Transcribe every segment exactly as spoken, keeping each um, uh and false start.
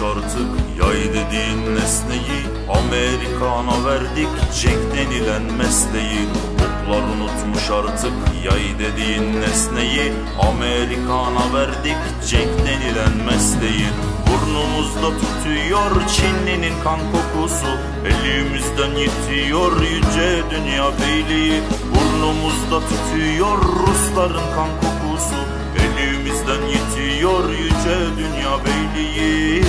artık yay dediğin nesneyi, Amerikana verdik Cenk denilen mesleği. Oklar unutmuş artık yay dediğin nesneyi, Amerikana verdik Cenk denilen mesleği. Burnumuzda tutuyor Çinli'nin kan kokusu, elimizden yitiyor yüce dünya beyliği. Burnumuzda tutuyor Rusların kan kokusu, elimizden yitiyor yüce dünya beyliği.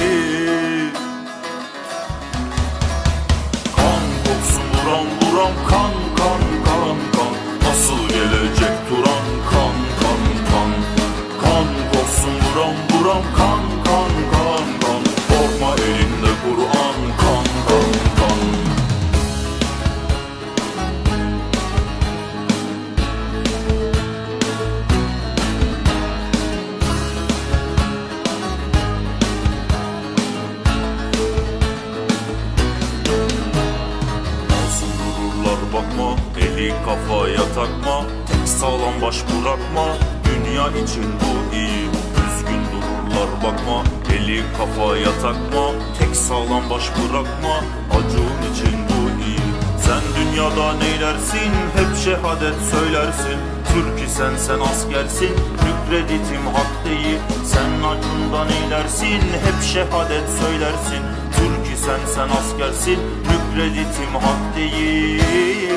Kan kokusu buram buram, kan kan kan kan, nasıl gelecek Turan? Kan kan kan, kan kokusu buram buram, kan kan kan kan, korkma elinde Kur'an. Kan kan kan. Bakma, eli kafaya takma, tek sağlam baş bırakma, dünya için bu iyi. Düzgün dururlar bakma, eli kafaya takma, tek sağlam baş bırakma, acun için bu iyi. Sen dünyada neylersin, hep şehadet söylersin, Türk isen sen askersin, mükreditim hak değil. Sen acunda neylersin, hep şehadet söylersin, Türk isen sen askersin, mükreditim hak değil.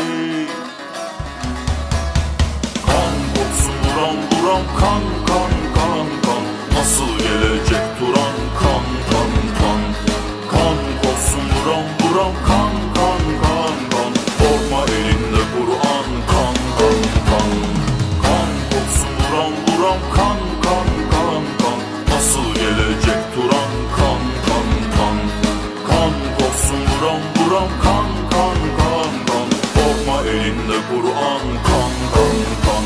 Kan koksun buram buram, kan kan kan kan, nasıl gelecek Turan? Kan kan kan, kan koksun buram buram, kan kan kan kan, korkma elinde Kur'an. Kan kan kan, kan koksun buram buram, kan kan kan kan, nasıl gelecek Turan? Kan kan kan, kan koksun buram buram, kan kan kan kan, korkma elinde Kur'an. Kan kan kan.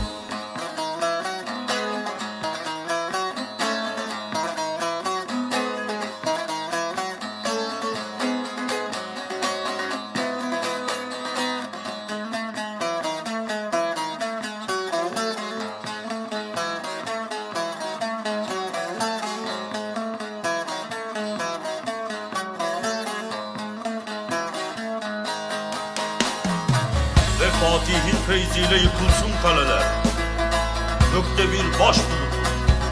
Ve Fatih'in feyziyle yıkılsın kaleler, gökte bir baş bulutur.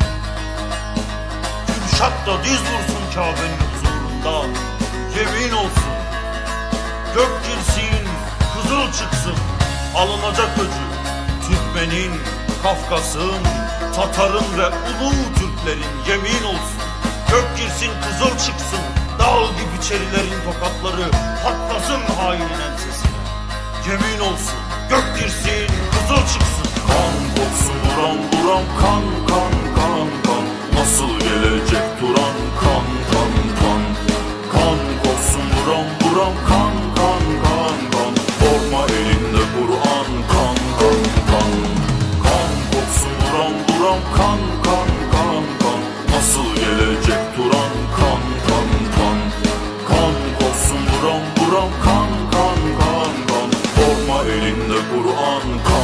Kürşat da diz vursun Kabe'nin huzurunda, yemin olsun. Gök girsin, kızıl çıksın, alınacak öcü Türkmenin, Kafkas'ın, Tatar'ın ve Ulu Türklerin, yemin olsun. Gök girsin, kızıl çıksın, dağ gibi çerilerin tokatları patlasın hainin ensesine. Yemin olsun, gök girsin, kızıl çıksın. Kan koksun buram buram, kan kan kan kan, nasıl gelecek Turan? Kan kan kan, kan koksun buram buram, kan kan kan kan, korkma elinde Kur'an. Kan kan kan, kan koksun buram buram, kan kan kan kan, nasıl gelecek Turan? Kan kan kan, kan koksun buram buram, kan kan kan kan, korkma elinde Kur'an.